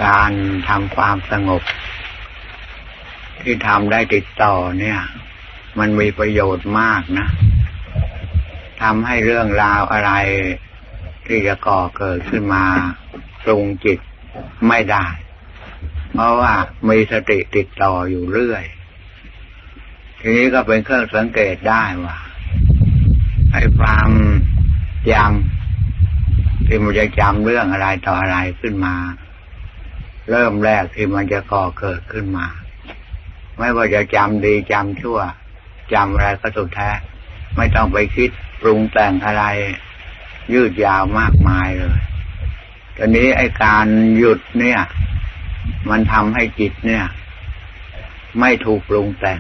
การทำความสงบที่ทำได้ติดต่อเนี่ยมันมีประโยชน์มากนะทำให้เรื่องราวอะไรที่จะก่อเกิดขึ้นมาปรุงจิตไม่ได้เพราะว่ามีสติติดต่ออยู่เรื่อยทีนี้ก็เป็นเครื่องสังเกตได้ว่าไอ้ความจำที่มันจะจำเรื่องอะไรต่ออะไรขึ้นมาเริ่มแรกที่มันจะก่อเกิดขึ้นมาไม่ว่าจะจำดีจำชั่วจำอะไรก็สุดแท้ไม่ต้องไปคิดปรุงแต่งอะไรยืดยาวมากมายเลยตอนนี้ไอ้การหยุดเนี่ยมันทำให้จิตเนี่ยไม่ถูกปรุงแต่ง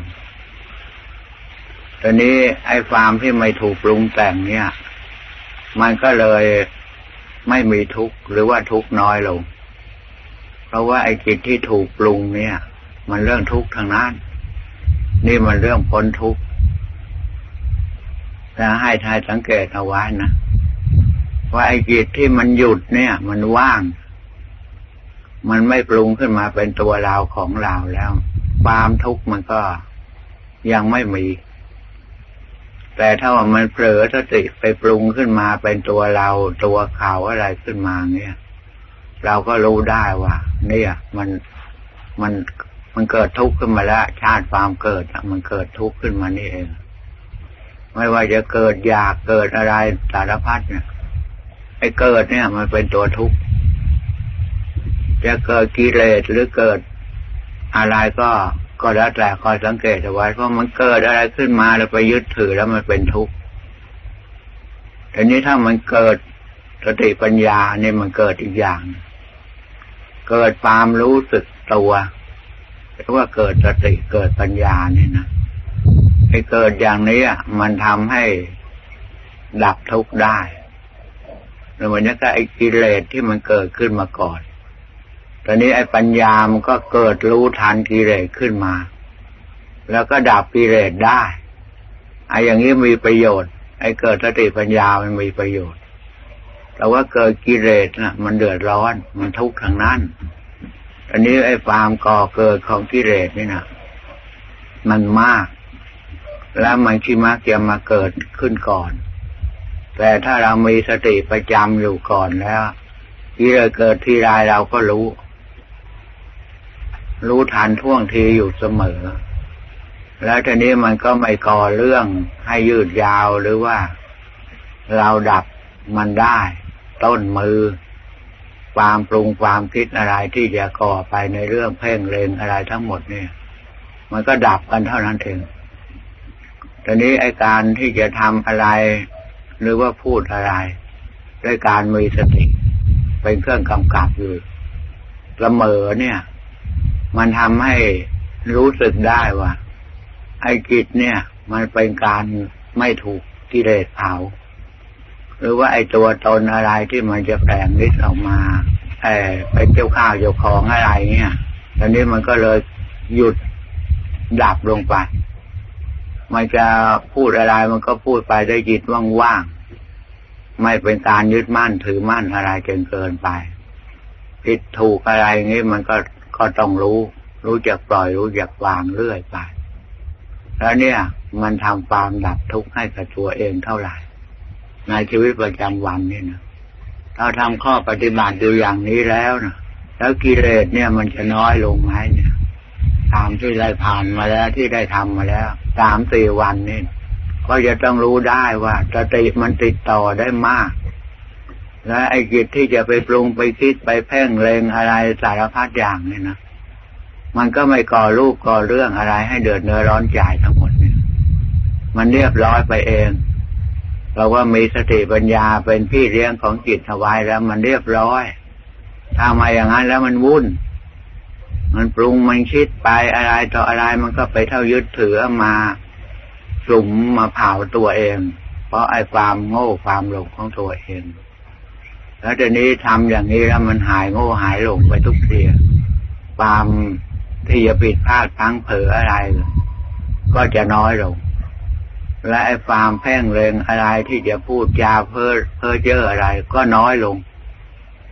ตอนนี้ไอ้ความที่ไม่ถูกปรุงแต่งเนี่ยมันก็เลยไม่มีทุกข์หรือว่าทุกข์น้อยลงเพราะว่าไอ้จิตที่ถูกปรุงเนี่ยมันเรื่องทุกข์ทางนั้นนี่มันเรื่องพ้นทุกข์จะให้ทายสังเกตเอาไว้นะว่าไอ้จิตที่มันหยุดเนี่ยมันว่างมันไม่ปรุงขึ้นมาเป็นตัวเราของเราแล้วความทุกข์มันก็ยังไม่มีแต่ถ้าว่ามันเผลอสติไปปรุงขึ้นมาเป็นตัวเราตัวเขาอะไรขึ้นมาเนี่ยเราก็รู้ได้ว่าเนี่ยมันเกิดทุกข์ขึ้นมาแล้วชาติความเกิดมันเกิดทุกข์ขึ้นมานี่เองไม่ว่าจะเกิดอยากเกิดอะไรสารพัดเนี่ยไอ้เกิดเนี่ยมันเป็นตัวทุกข์จะเกิดกิเลสหรือเกิดอะไรก็แล้วแต่คอยสังเกตเอาไว้เพราะมันเกิดอะไรขึ้นมาแล้วไปยึดถือแล้วมันเป็นทุกข์ทีนี้ถ้ามันเกิดสติปัญญาเนี่ยมันเกิดอีกอย่างเกิดความรู้สึกตัวเรียกว่าเกิดสติเกิดปัญญาเนี่ยนะไอ้เกิดอย่างนี้มันทำให้ดับทุกข์ได้แล้วมันก็ไอ้กิเลสที่มันเกิดขึ้นมาก่อนตอนนี้ไอ้ปัญญามันก็เกิดรู้ทันกิเลสขึ้นมาแล้วก็ดับกิเลสได้ไอ้อย่างนี้มีประโยชน์ไอ้เกิดสติปัญญามันมีประโยชน์แต่ว่าเกิดกิเลสน่ะมันเดือดร้อนมันทุกข์ทางนั้นอันนี้ไอ้ความก่อเกิดของกิเลสนี่นะมันมากแล้วมันที่มักจะมาเกิดขึ้นก่อนแต่ถ้าเรามีสติประจำอยู่ก่อนแล้วกิเลสเกิดที่ไรเราก็รู้ทันท่วงทีอยู่เสมอแล้วทีนี้มันก็ไม่ก่อเรื่องให้ยืดยาวหรือว่าเราดับมันได้ต้นมือความปรุงความคิดอะไรที่จะก่อไปในเรื่องเพ่งเล็งอะไรทั้งหมดเนี่ยมันก็ดับกันเท่านั้นเองทีนี้ไอ้การที่จะทำอะไรหรือว่าพูดอะไรด้วยการมีสติเป็นเครื่องกำกับอยู่เสมอเนี่ยมันทำให้รู้สึกได้ว่าไอ้จิตเนี่ยมันเป็นการไม่ถูกกิเลสเผาหรือว่าไอ้ตัวตนอะไรที่มันจะแฝงฤทธิ์ออกมาไปเจ้าข้าวเจ้าของอะไรเนี่ยตอนนี้มันก็เลยหยุดดับลงไปมันจะพูดอะไรมันก็พูดไปได้จิตว่างๆไม่เป็นการยึดมั่นถือมั่นอะไรจนเกินไปผิดถูกอะไรอย่างนี้มันก็ต้องรู้จักปล่อยรู้จักวางเรื่อยไปแล้วเนี่ยมันทำความดับทุกข์ให้กับตัวเองเท่าไหร่ในชีวิตประจำวันนี่นะเราทำข้อปฏิบัติอยู่อย่างนี้แล้วนะแล้วกิเลสเนี่ยมันจะน้อยลงไหมเนี่ยตามที่ได้ผ่านมาแล้วที่ได้ทำมาแล้ว3-4 วันนี่ก็จะต้องรู้ได้ว่าสติมันติดต่อได้มากและไอ้จิตที่จะไปปรุงไปคิดไปเพ่งเล็งอะไรสารพัดอย่างนี่นะมันก็ไม่ก่อรูปก่อเรื่องอะไรให้เดือดเนื้อร้อนใจทั้งหมดเนี่ยมันเรียบร้อยไปเองเราว่ามีสติปัญญาเป็นพี่เลี้ยงของจิตเอาไว้แล้วมันเรียบร้อยถ้ามาอย่างนั้นแล้วมันวุ่นมันปรุงมันคิดไปอะไรต่ออะไรมันก็ไปเท่ายึดถือมาสุมมาเผาตัวเองเพราะไอ้ความโง่ความหลงของตัวเองแล้วทีนี้ทำอย่างนี้แล้วมันหายโง่หายหลงไปทุกทีความที่จะผิดพลาดพลั้งเผลออะไรก็จะน้อยลงและไอ้ความเพ่งเล็งอะไรที่จะพูดจาเพ้อเจ้ออะไรก็น้อยลง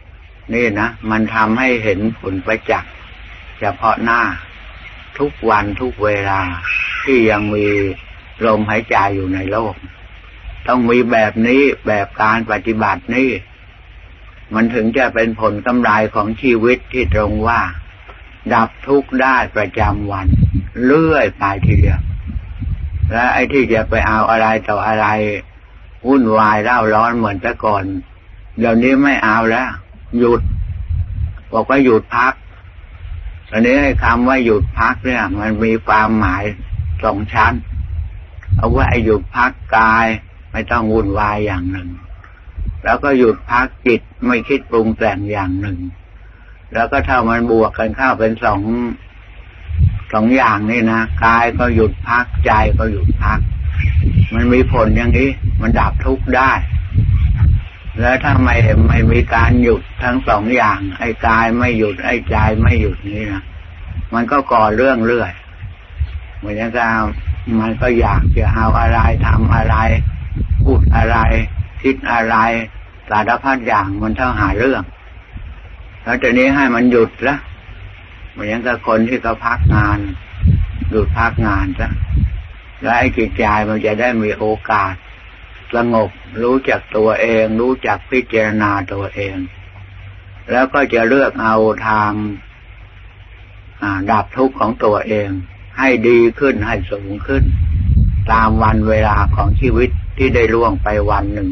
นี่นะมันทำให้เห็นผลประจักษ์เฉพาะหน้าทุกวันทุกเวลาที่ยังมีลมหายใจอยู่ในโลกต้องมีแบบนี้แบบการปฏิบัตินี้มันถึงจะเป็นผลกำไรของชีวิตที่ตรงว่าดับทุกข์ได้ประจำวันเรื่อยไปทีเดียวและไอ้ที่จะไปเอาอะไรต่ออะไรวุ่นวายเร่าร้อนเหมือนแต่ก่อนเดี๋ยวนี้ไม่เอาแล้วหยุดบอกว่าหยุดพักอันนี้คำว่าหยุดพักเนี่ยมันมีความหมายสองชั้นเอาว่าหยุดพักกายไม่ต้องวุ่นวายอย่างหนึ่งแล้วก็หยุดพักจิตไม่คิดปรุงแต่งอย่างหนึ่งแล้วก็ถ้ามันบวกกันเข้าเป็นสองอย่างนี่นะกายก็หยุดพักใจก็หยุดพักมันมีผลอย่างนี้มันดับทุกข์ได้แล้วถ้าไม่มีการหยุดทั้งสองอย่างไอ้กายไม่หยุดไอ้ใจไม่หยุดนี่นะมันก็ก่อเรื่องเรื่อยเหมือนกันมันก็อยากจะเอาอะไรทำอะไรพูดอะไรคิดอะไรสารพัดอย่างมันเท่าหาเรื่องแล้วทีนี้ให้มันหยุดละเหมือนกับคนที่เขาพักงานหยุดพักงานซะแล้วไอ้จิตใจมันจะได้มีโอกาสสงบรู้จักตัวเองรู้จักพิจารณาตัวเองแล้วก็จะเลือกเอาทางดับทุกข์ของตัวเองให้ดีขึ้นให้สูงขึ้นตามวันเวลาของชีวิตที่ได้ล่วงไปวันหนึ่ง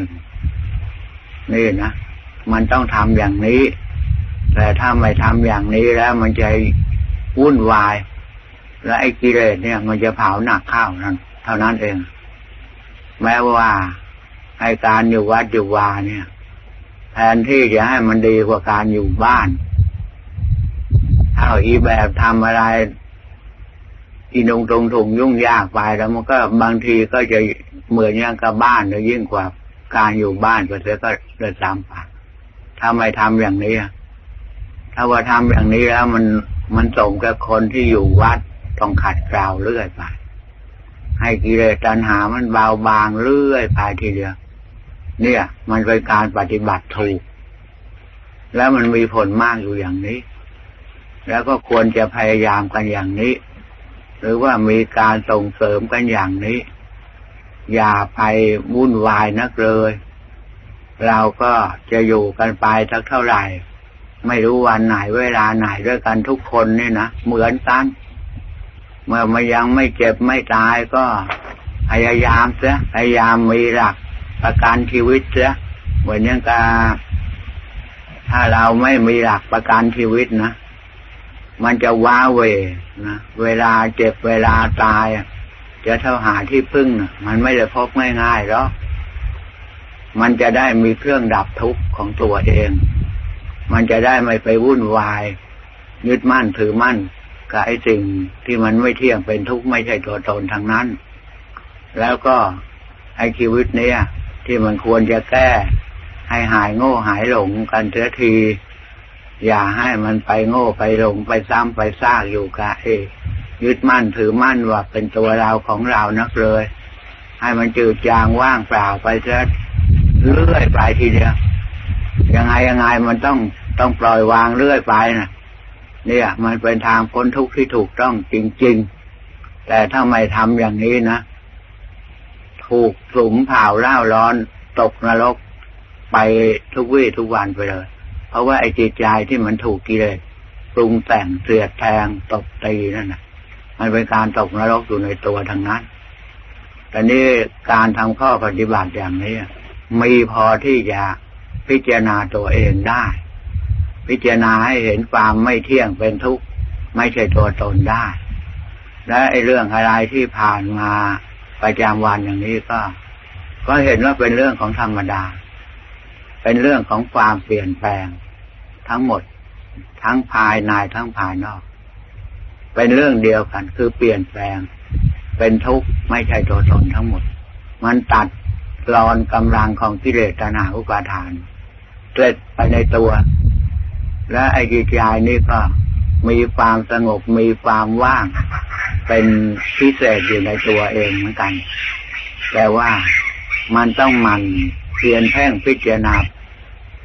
นี่นะมันต้องทำอย่างนี้แต่ถ้าไม่ทำอย่างนี้แล้วมันจะวุ่นวายและไอ้กิเลสเนี่ยมันจะเผาหนักข้าวนั้นเท่านั้นเองแม้ว่าไอ้การอยู่วัดอยู่วาเนี่ยแทนที่จะให้มันดีกว่าการอยู่บ้านเอาอีแบบทำอะไรอีนงตรงถุงยุ่งยากไปแล้วมันก็บางทีก็จะเหมือนอย่างกับบ้านหรือยิ่งกว่าการอยู่บ้านก็เสียก็เลยตามไปถ้าไม่ทำอย่างนี้ถ้าว่าทำอย่างนี้แล้วมันส่งกับคนที่อยู่วัดต้องขัดเกลาเรื่อยไปให้กิเลสตัณหามันเบาบางเรื่อยไปทีเดียวเนี่ยมันเป็นการปฏิบัติถูกแล้วมันมีผลมากอยู่อย่างนี้แล้วก็ควรจะพยายามกันอย่างนี้หรือว่ามีการส่งเสริมกันอย่างนี้อย่าไปวุ่นวายนักเลยเราก็จะอยู่กันไปสักเท่าไหร่ไม่รู้วันไหนเวลาไหนด้วยกันทุกคนนี่นะเหมือนกันเมื่อมันยังไม่เจ็บไม่ตายก็พยายามเสียพยายามมีหลักประกันชีวิตเสียเหมือนอย่างกับถ้าเราไม่มีหลักประกันชีวิตนะมันจะว้าเหวนะเวลาเจ็บเวลาตายจะเท่าหาที่พึ่งนะมันไม่ได้พบง่ายๆหรอกมันจะได้มีเครื่องดับทุกข์ของตัวเองมันจะได้ไม่ไปวุ่นวายยึดมั่นถือมั่นกับไอ้สิ่งที่มันไม่เที่ยงเป็นทุกข์ไม่ใช่ตัวตนทางนั้นแล้วก็ไอ้ชีวิตเนี้ยที่มันควรจะแก้ให้หายโง่หายหลงกันเสียทีอย่าให้มันไปโง่ไปหลงไปซ้ำไปซากอยู่กับยึดมั่นถือมั่นว่าเป็นตัวเราของเรานักเลยให้มันจืดจางว่างเปล่าไปซะเรื่อยไปทีเดียวยังไงมันต้องปล่อยวางเรื่อยไปนะเนี่ยมันเป็นทางพ้นทุกข์ที่ถูกต้องจริงๆแต่ถ้าไม่ทำอย่างนี้นะถูกสุมเผาเล่าร้อนตกนรกไปทุกวี่ทุกวันไปเลยเพราะว่าไอ้จิตใจที่มันถูกกิเลสปรุงแต่งเสียดแทงตบตีนั่นน่ะมันเป็นการตกนรกอยู่ในตัวทั้งนั้นแต่นี่การทำข้อปฏิบัติอย่างนี้มีพอที่จะพิจารณาตัวเองได้พิจารณาให้เห็นความไม่เที่ยงเป็นทุกข์ไม่ใช่ตัวตนได้และไอ้เรื่องอะไรที่ผ่านมาประจำวันอย่างนี้ก็เห็นว่าเป็นเรื่องของธรรมดาเป็นเรื่องของความเปลี่ยนแปลงทั้งหมดทั้งภายในทั้งภายนอกเป็นเรื่องเดียวกันคือเปลี่ยนแปลงเป็นทุกข์ไม่ใช่ตัวตนทั้งหมดมันตัดรอนกำลังของกิเลสตัณหาอุปาทานเกิดไปในตัวและไอ้จิตใจนี่ก็มีความสงบมีความว่างเป็นพิเศษอยู่ในตัวเองเหมือนกันแต่ว่ามันต้องมันเพียรเพ่งพิจารณา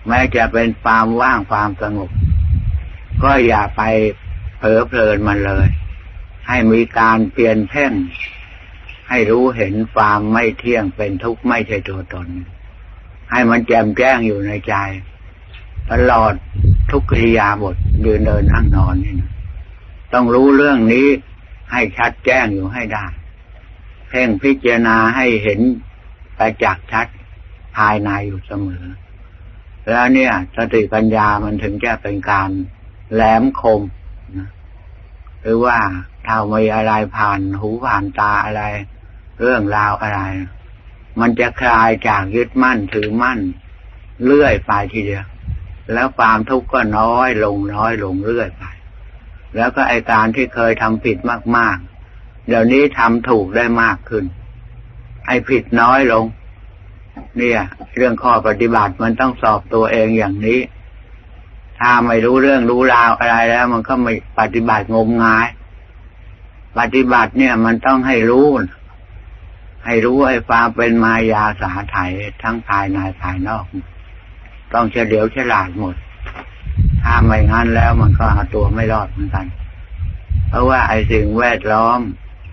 แม้จะเป็นความว่างความสงบก็อย่าไปเผลอเพลินมันเลยให้มีการเปลี่ยนแพ่งให้รู้เห็นความไม่เที่ยงเป็นทุกข์ไม่ใช่ตัวตนให้มันแจ่มแจ้งอยู่ในใจตลอดทุกกิริยาบทยืนเดินนั่งนอนนี่นะต้องรู้เรื่องนี้ให้ชัดแจ้งอยู่ให้ได้เพ่งพิจารณาให้เห็นประจักษ์ชัดภายในอยู่เสมอแล้วเนี่ยสติปัญญามันถึงจะเป็นการแหลมคมนะหรือว่าถ้ามีอะไรผ่านหูผ่านตาอะไรเรื่องราวอะไรมันจะคลายจากยึดมั่นถือมั่นเรื่อยไปทีเดียวแล้วความทุกข์ก็น้อยลงเรื่อยไปแล้วก็ไอ้การที่เคยทำผิดมากๆเดี๋ยวนี้ทำถูกได้มากขึ้นไอ้ผิดน้อยลงเนี่ยเรื่องข้อปฏิบัติมันต้องสอบตัวเองอย่างนี้ถ้าไม่รู้เรื่องรู้ราวอะไรแล้วมันก็ไม่ปฏิบัติงมงายปฏิบัติเนี่ยมันต้องให้รู้ไอ้ความเป็นมายาสาไถทั้งภายในภายนอกต้องเฉลียวฉลาดหมดถ้าไม่งั้นแล้วมันก็เอาตัวไม่รอดเหมือนกันเพราะว่าไอ้สิ่งแวดล้อม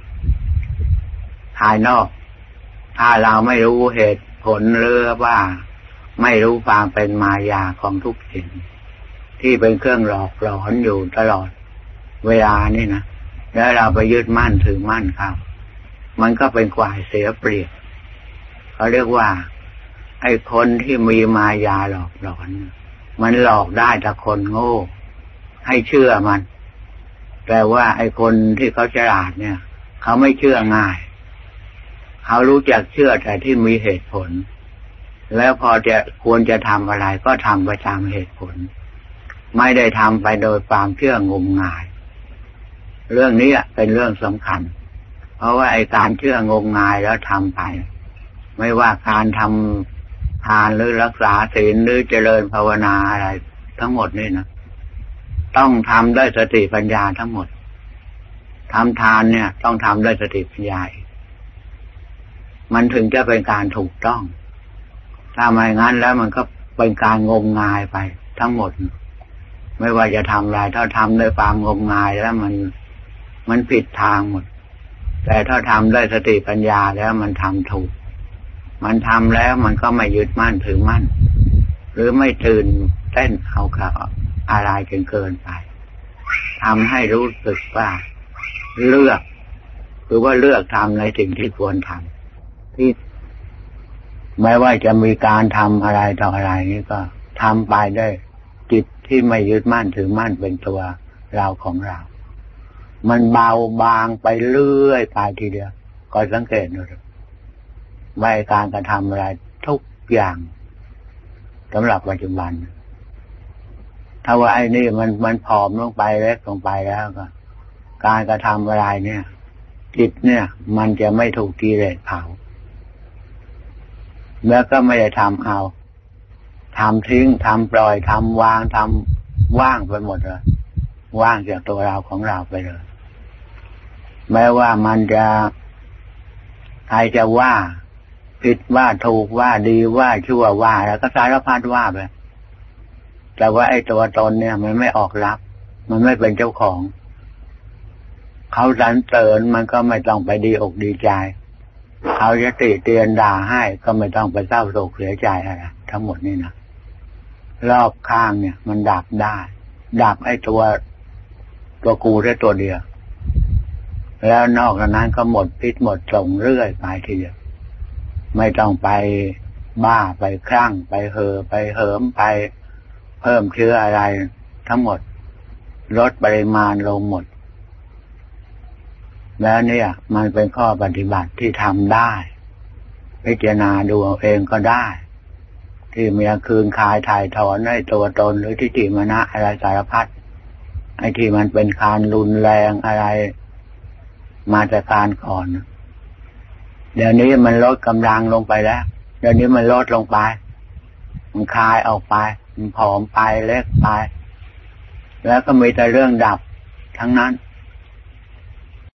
ภายนอกถ้าเราไม่รู้เหตุผลหรือว่าไม่รู้ความเป็นมายาของทุกสิ่งที่เป็นเครื่องหลอกหลอนอยู่ตลอดเวลานี่นะแล้วเราไปยึดมั่นถือมั่นครับมันก็เป็นฝ่ายเสียเปรียบเขาเรียกว่าไอ้คนที่มีมายาหลอกหลอนมันหลอกได้แต่คนโง่ให้เชื่อมันแต่ว่าไอ้คนที่เขาฉลาดเนี่ยเขาไม่เชื่อง่ายเขารู้จักเชื่อแต่ที่มีเหตุผลแล้วพอจะควรจะทำอะไรก็ทำไปตามเหตุผลไม่ได้ทำไปโดยความเชื่องมงายเรื่องนี้เป็นเรื่องสำคัญเพราะว่าไอ้การเชื่องมงายแล้วทำไปไม่ว่าการทำทานหรือรักษาศีลหรือเจริญภาวนาอะไรทั้งหมดนี่นะต้องทำด้วยสติปัญญาทั้งหมดทำทานเนี่ยต้องทำด้วยสติปัญญามันถึงจะเป็นการถูกต้องถ้าไม่งั้นแล้วมันก็เป็นการงมงายไปทั้งหมดไม่ว่าจะทำอะไรถ้าทำด้วยความงมงายแล้วมันผิดทางหมดแต่ถ้าทำด้วยสติปัญญาแล้วมันทำถูกมันทำแล้วมันก็ไม่ยึดมั่นถือมั่นหรือไม่ตื่นเต้นเอากับอะไรจนเกินไปทำให้รู้สึกว่าเลือกหรือว่าเลือกทำในสิ่งที่ควรทำที่ไม่ว่าจะมีการทำอะไรต่ออะไรนี่ก็ทำไปได้จิตที่ไม่ยึดมั่นถือมั่นเป็นตัวเราของเรามันเบาบางไปเรื่อยไปทีเดียวก็สังเกตดูว่าการกระทำอะไรทุกอย่างสำหรับปัจจุบันถ้าว่าไอ้นี่มันผอมลงไปเล็กลงไปแล้วก็การกระทำอะไรเนี่ยจิตเนี่ยมันจะไม่ถูกกิเลสเผาแล้วก็ไม่ได้ทำเอาทำทิ้งทำปล่อยทำวางทำว่างไปหมดเลยว่างจากตัวเราของเราไปเลยแม้ว่ามันจะใครจะว่าผิดว่าถูกว่าดีว่าชั่วว่าแล้วก็สารพัดว่าไปแต่ว่าไอ้ตัวตนเนี่ยมันไม่ออกรับมันไม่เป็นเจ้าของเขาสรรเสริญมันก็ไม่ต้องไปดีอกดีใจเขาจะติเตียนด่าให้ก็ไม่ต้องไปเศร้าโศกเสียใจอะไรทั้งหมดนี่นะรอบข้างเนี่ยมันดับได้ดับไอ้ตัวกูได้ตัวเดียวแล้วนอกจากนั้นก็หมดพิษหมดส่งเรื่อยไปทีเดียวไม่ต้องไปบ้าไปคลั่งไปเห่อไปเหิมไปเพิ่มเชื้ออะไรทั้งหมดลดปริมาณลงหมดแล้วเนี่ยมันเป็นข้อปฏิบัติที่ทำได้พิจารณาดูเอาเองก็ได้ที่มีคืนคายถ่ายถอนในตัวตนหรือทิฏฐิมานะอะไรสารพัดไอ้ที่มันเป็นการรุนแรงอะไรมาจากการก่อนเดี๋ยวนี้มันลดกำลังลงไปแล้วเดี๋ยวนี้มันลดลงไปมันคลายออกไปมันผอมไปเล็กไปแล้วก็มีแต่เรื่องดับทั้งนั้น